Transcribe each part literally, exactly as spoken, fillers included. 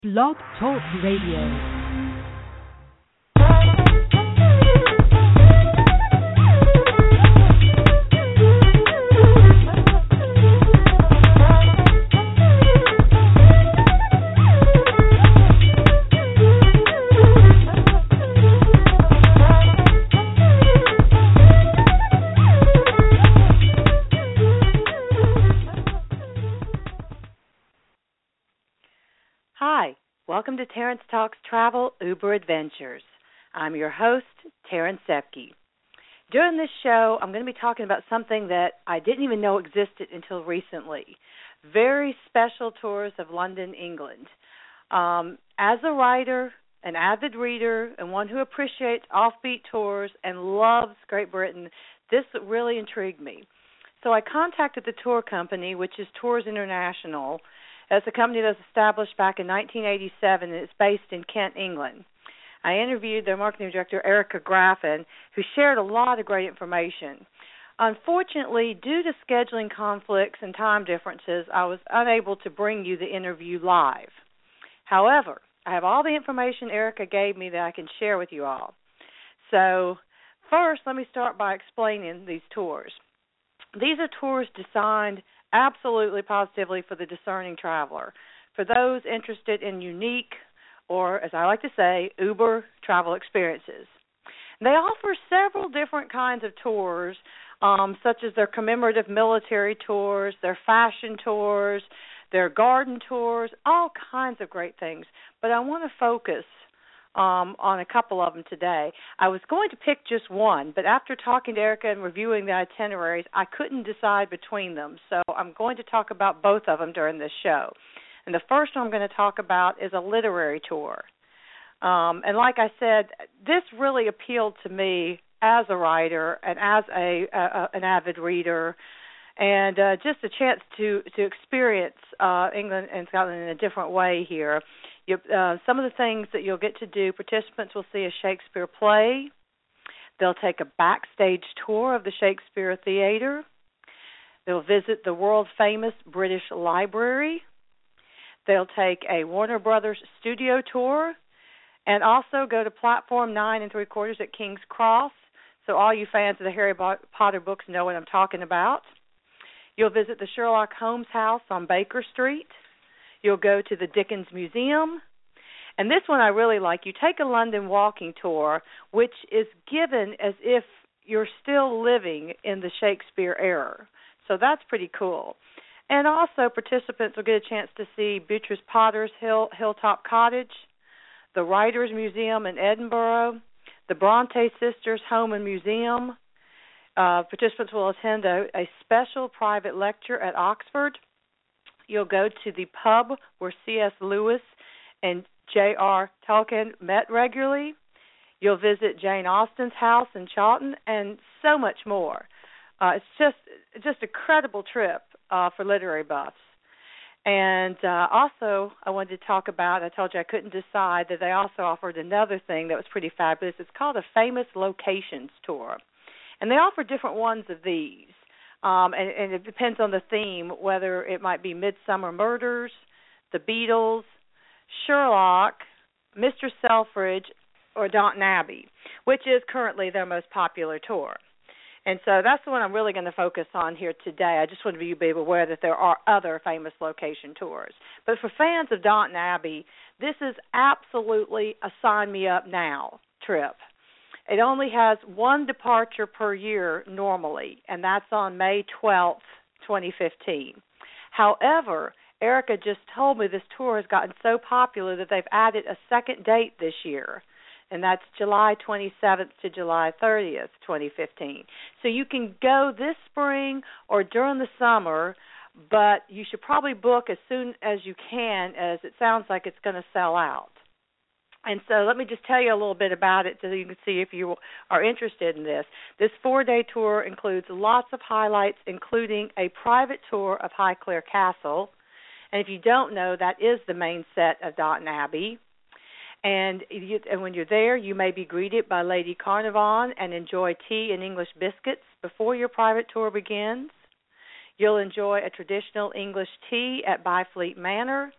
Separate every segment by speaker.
Speaker 1: Blog Talk Radio.
Speaker 2: Hi, welcome to Terrence Talks Travel Uber Adventures. I'm your host, Terrence Sepke. During this show, I'm going to be talking about something that I didn't even know existed until recently. Very special tours of London, England. Um, as a writer, an avid reader, and one who appreciates offbeat tours and loves Great Britain, this really intrigued me. So I contacted the tour company, which is Tours International. It's a company that was established back in nineteen eighty-seven, and it's based in Kent, England. I interviewed their marketing director, Erica Graffin, who shared a lot of great information. Unfortunately, due to scheduling conflicts and time differences, I was unable to bring you the interview live. However, I have all the information Erica gave me that I can share with you all. So first, let me start by explaining these tours. These are tours designed absolutely positively for the discerning traveler, for those interested in unique, or as I like to say, Uber travel experiences. They offer several different kinds of tours, um, such as their commemorative military tours, their fashion tours, their garden tours, all kinds of great things. But I want to focus Um, on a couple of them today. I was going to pick just one, but after talking to Erica and reviewing the itineraries, I couldn't decide between them. So I'm going to talk about both of them during this show. And the first one I'm going to talk about is a literary tour. Um, and like I said, this really appealed to me as a writer and as a, a an avid reader, and uh, just a chance to to experience uh, England and Scotland in a different way here. You, uh, some of the things that you'll get to do, participants will see a Shakespeare play. They'll take a backstage tour of the Shakespeare Theatre. They'll visit the world-famous British Library. They'll take a Warner Brothers studio tour and also go to Platform nine and three quarters at King's Cross. So all you fans of the Harry Potter books know what I'm talking about. You'll visit the Sherlock Holmes house on Baker Street. You'll go to the Dickens Museum. And this one I really like. You take a London walking tour, which is given as if you're still living in the Shakespeare era. So that's pretty cool. And also participants will get a chance to see Beatrice Potter's Hill, Hilltop Cottage, the Writers' Museum in Edinburgh, the Bronte Sisters' Home and Museum. Uh, participants will attend a, a special private lecture at Oxford. You'll go to the pub where C S Lewis and J R Tolkien met regularly. You'll visit Jane Austen's house in Chawton, and so much more. Uh, it's just just a credible trip uh, for literary buffs. And uh, also, I wanted to talk about, I told you I couldn't decide, that they also offered another thing that was pretty fabulous. It's called a Famous Locations Tour. And they offer different ones of these. Um, and, and it depends on the theme, whether it might be Midsummer Murders, The Beatles, Sherlock, Mister Selfridge, or Downton Abbey, which is currently their most popular tour. And so that's the one I'm really going to focus on here today. I just want you to be aware that there are other famous location tours. But for fans of Downton Abbey, this is absolutely a sign-me-up-now trip. It only has one departure per year normally, and that's on May twelfth, twenty fifteen. However, Erica just told me this tour has gotten so popular that they've added a second date this year, and that's July twenty-seventh to July thirtieth, twenty fifteen. So you can go this spring or during the summer, but you should probably book as soon as you can, as it sounds like it's going to sell out. And so let me just tell you a little bit about it so you can see if you are interested in this. This four-day tour includes lots of highlights, including a private tour of Highclere Castle. And if you don't know, that is the main set of Downton Abbey. And, you, and when you're there, you may be greeted by Lady Carnarvon and enjoy tea and English biscuits before your private tour begins. You'll enjoy a traditional English tea at Byfleet Manor,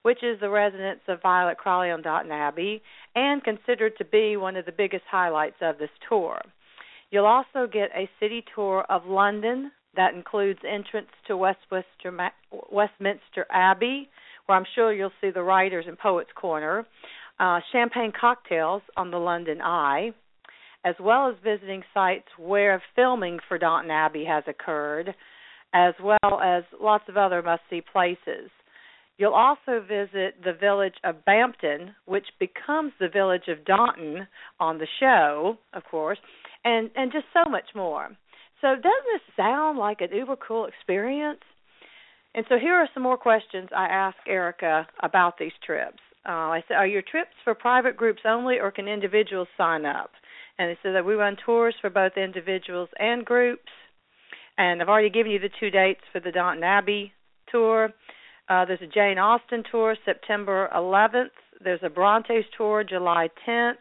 Speaker 2: which is the residence of Violet Crawley on Downton Abbey and considered to be one of the biggest highlights of this tour. You'll also get a city tour of London that includes entrance to Westminster, Westminster Abbey, where I'm sure you'll see the Writers and Poets Corner, uh, champagne cocktails on the London Eye, as well as visiting sites where filming for Downton Abbey has occurred, as well as lots of other must-see places. You'll also visit the village of Bampton, which becomes the village of Downton on the show, of course, and, and just so much more. So doesn't this sound like an uber cool experience? And so here are some more questions I asked Erica about these trips. Uh, I said, are your trips for private groups only, or can individuals sign up? And they said that we run tours for both individuals and groups. And I've already given you the two dates for the Downton Abbey tour. Uh, there's a Jane Austen tour, September eleventh. There's a Brontes tour, July tenth.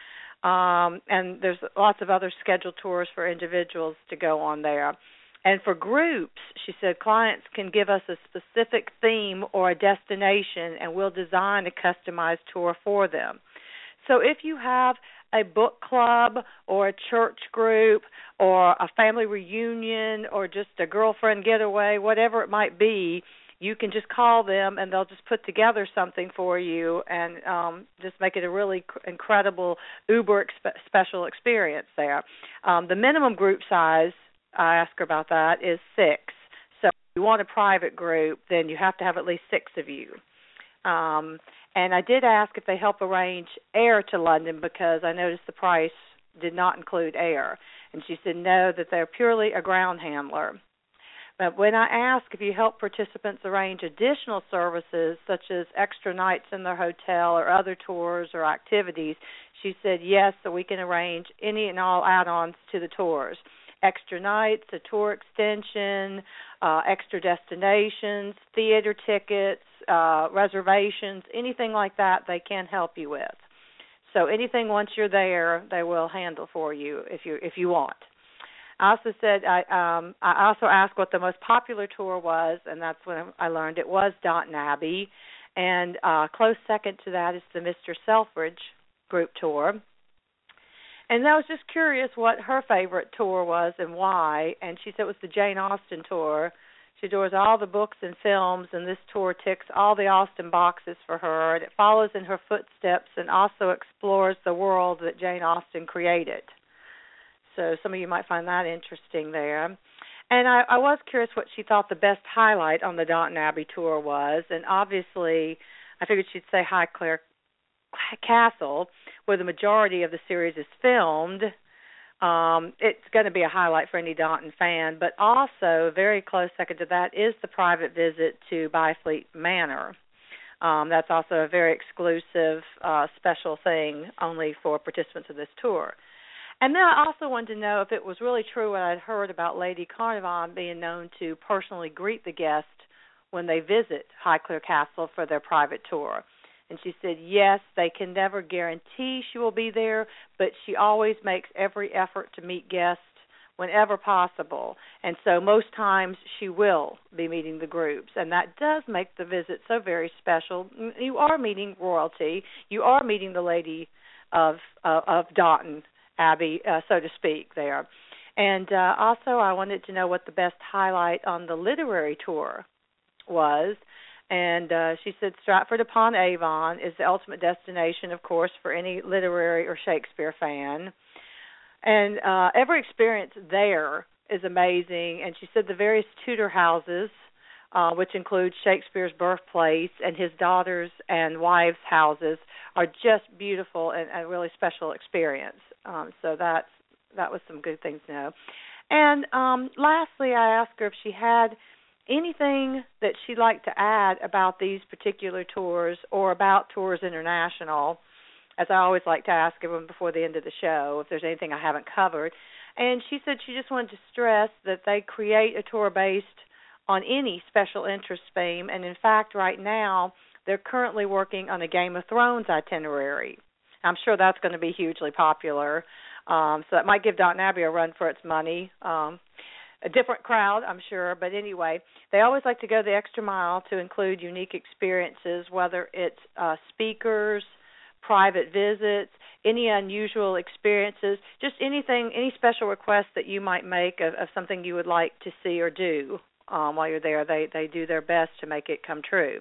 Speaker 2: Um, and there's lots of other scheduled tours for individuals to go on there. And for groups, she said, clients can give us a specific theme or a destination, and we'll design a customized tour for them. So if you have a book club or a church group or a family reunion or just a girlfriend getaway, whatever it might be, you can just call them and they'll just put together something for you and um, just make it a really incredible, uber exp- special experience there. Um, the minimum group size, I asked her about that, is six. So if you want a private group, then you have to have at least six of you. Um, and I did ask if they help arrange air to London because I noticed the price did not include air. And she said no, that they're purely a ground handler. But when I asked if you help participants arrange additional services, such as extra nights in their hotel or other tours or activities, she said yes, so we can arrange any and all add-ons to the tours. Extra nights, a tour extension, uh, extra destinations, theater tickets, uh, reservations, anything like that they can help you with. So anything once you're there, they will handle for you if you if you want. I also said I um, I also asked what the most popular tour was, and that's when I learned it was Downton Abbey, and uh, close second to that is the Mister Selfridge group tour. And I was just curious what her favorite tour was and why, and she said it was the Jane Austen tour. She adores all the books and films, and this tour ticks all the Austen boxes for her, and it follows in her footsteps and also explores the world that Jane Austen created. So some of you might find that interesting there. And I, I was curious what she thought the best highlight on the Downton Abbey tour was, and obviously I figured she'd say Highclere Castle, where the majority of the series is filmed. Um, it's going to be a highlight for any Downton fan, but also very close second to that is the private visit to Byfleet Manor. Um, that's also a very exclusive, uh, special thing only for participants of this tour. And then I also wanted to know if it was really true what I'd heard about Lady Carnarvon being known to personally greet the guest when they visit Highclere Castle for their private tour. And she said, yes, they can never guarantee she will be there, but she always makes every effort to meet guests whenever possible. And so most times she will be meeting the groups. And that does make the visit so very special. You are meeting royalty. You are meeting the lady of uh, of Downton Abbey, uh, so to speak, there. And uh, also I wanted to know what the best highlight on the literary tour was. And uh, she said Stratford-upon-Avon is the ultimate destination, of course, for any literary or Shakespeare fan. And uh, every experience there is amazing. And she said the various Tudor houses, uh, which include Shakespeare's birthplace and his daughters' and wives' houses, are just beautiful and a really special experience. Um, so that's, that was some good things to know. And um, lastly, I asked her if she had anything that she'd like to add about these particular tours or about Tours International, as I always like to ask everyone before the end of the show if there's anything I haven't covered. And she said she just wanted to stress that they create a tour based on any special interest theme, and in fact, right now, they're currently working on a Game of Thrones itinerary. I'm sure that's going to be hugely popular, um, so that might give Downton Abbey a run for its money. Um, a different crowd, I'm sure. But anyway, they always like to go the extra mile to include unique experiences, whether it's uh, speakers, private visits, any unusual experiences, just anything, any special requests that you might make of, of something you would like to see or do um, while you're there. They they do their best to make it come true.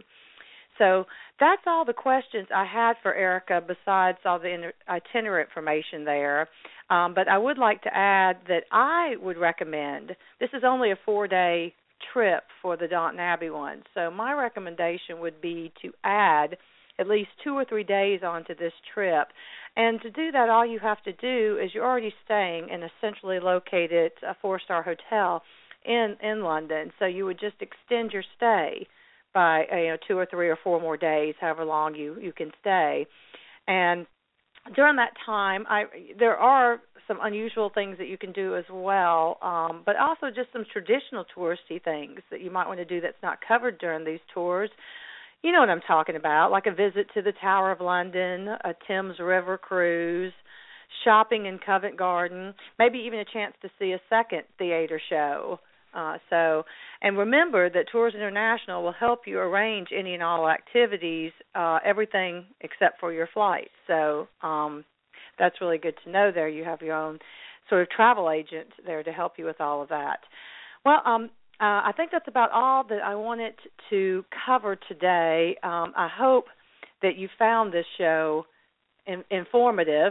Speaker 2: So that's all the questions I had for Erica besides all the itinerary information there. Um, but I would like to add that I would recommend, this is only a four-day trip for the Downton Abbey one, so my recommendation would be to add at least two or three days onto this trip. And to do that, all you have to do is you're already staying in a centrally located uh, four-star hotel in, in London, so you would just extend your stay by uh, you know two or three or four more days, however long you, you can stay. And during that time, I there are some unusual things that you can do as well, um, but also just some traditional touristy things that you might want to do that's not covered during these tours. You know what I'm talking about, like a visit to the Tower of London, a Thames River cruise, shopping in Covent Garden, maybe even a chance to see a second theater show. Uh, so, and remember that Tours International will help you arrange any and all activities, uh, everything except for your flight. So um, that's really good to know there. You have your own sort of travel agent there to help you with all of that. Well, um, uh, I think that's about all that I wanted to cover today. Um, I hope that you found this show in, informative.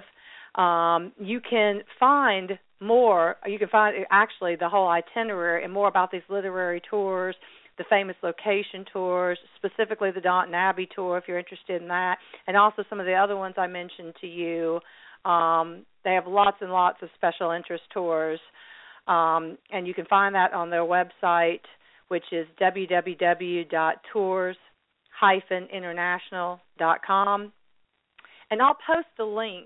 Speaker 2: Um, you can find more, you can find actually the whole itinerary and more about these literary tours, the famous location tours, specifically the Downton Abbey tour if you're interested in that, and also some of the other ones I mentioned to you. Um, they have lots and lots of special interest tours, um, and you can find that on their website, which is w w w dot tours dash international dot com. And I'll post the link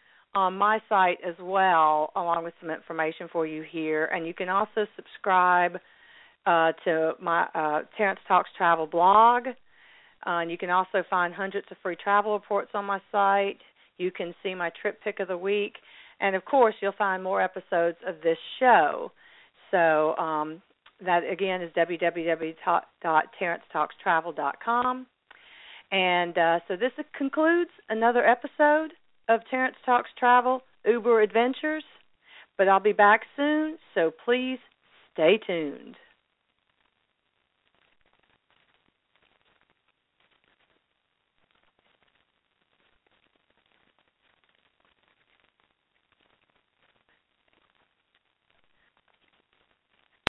Speaker 2: on my site as well, along with some information for you here. And you can also subscribe uh, to my uh, Terrence Talks Travel blog. Uh, and you can also find hundreds of free travel reports on my site. You can see my trip pick of the week. And, of course, you'll find more episodes of this show. So um, that, again, is w w w dot terrence talks travel dot com. And uh, so this concludes another episode of Terrence Talks Travel, Uber Adventures, but I'll be back soon, so please stay tuned.